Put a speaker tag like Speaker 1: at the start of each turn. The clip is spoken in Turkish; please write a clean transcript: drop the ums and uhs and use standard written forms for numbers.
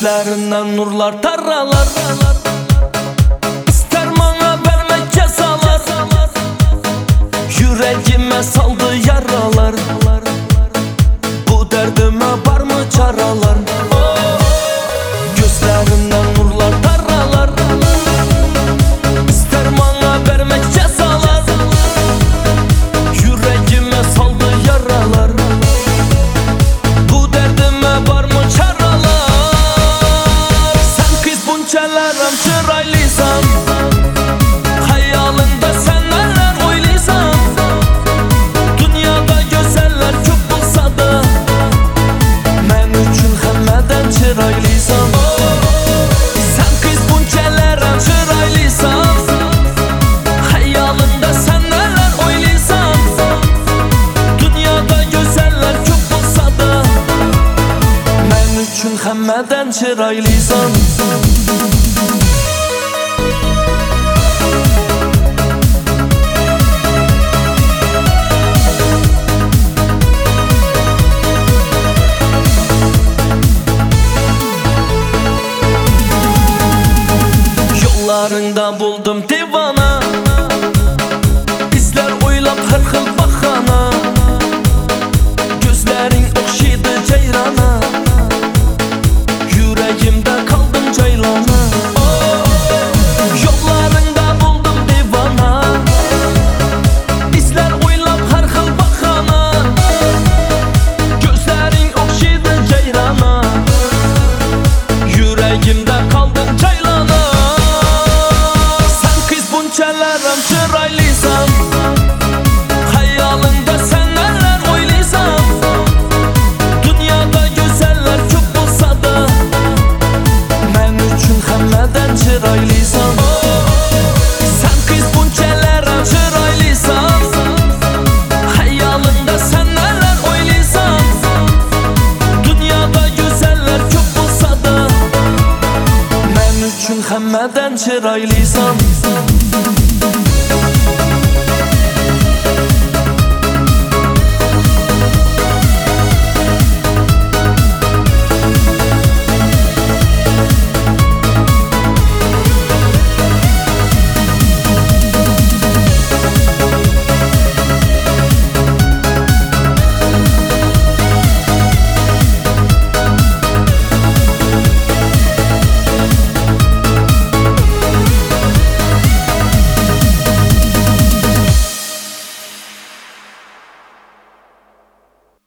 Speaker 1: Gözlerinden nurlar taralar, İster bana vermek cezalar, yüreğime saldı yaralar. Bu derdime var mı çaralar? Gözlerinden nurlar taralar, İster bana vermek cezalar, yüreğime saldı yaralar. Bu derdime var mı çaralar? Sen kız bunçalarım çıraylısan, hayalında sen neler oyluysan. Dünyada güzeller çok bulsa da men üçün hemmeden çıraylısan. Sen kız bunçalarım çıraylısan, hayalında sen neler oyluysan. Dünyada güzeller çok bulsa da men üçün hemmeden çıraylısan. Yollarında buldum divana, izler oylap her xil baxana. Gözlerin oxşıydı ceyrana, yüreğimde kaldım ceylana. Yollarında buldum divana, izler oylap her xil baxana. Gözlerin oxşıydı ceyrana, yüreğimde kaldım ceylana. Bunçalarım çıraylısan, hayalında sen neler oyluysan. Dünyada güzeller çok bulsa da men üçün hemmeden çıraylısan. Sen kız bunçalarım çıraylısan, hayalında sen neler oyluysan. Dünyada güzeller çok bulsa da men üçün hemmeden çıraylısan.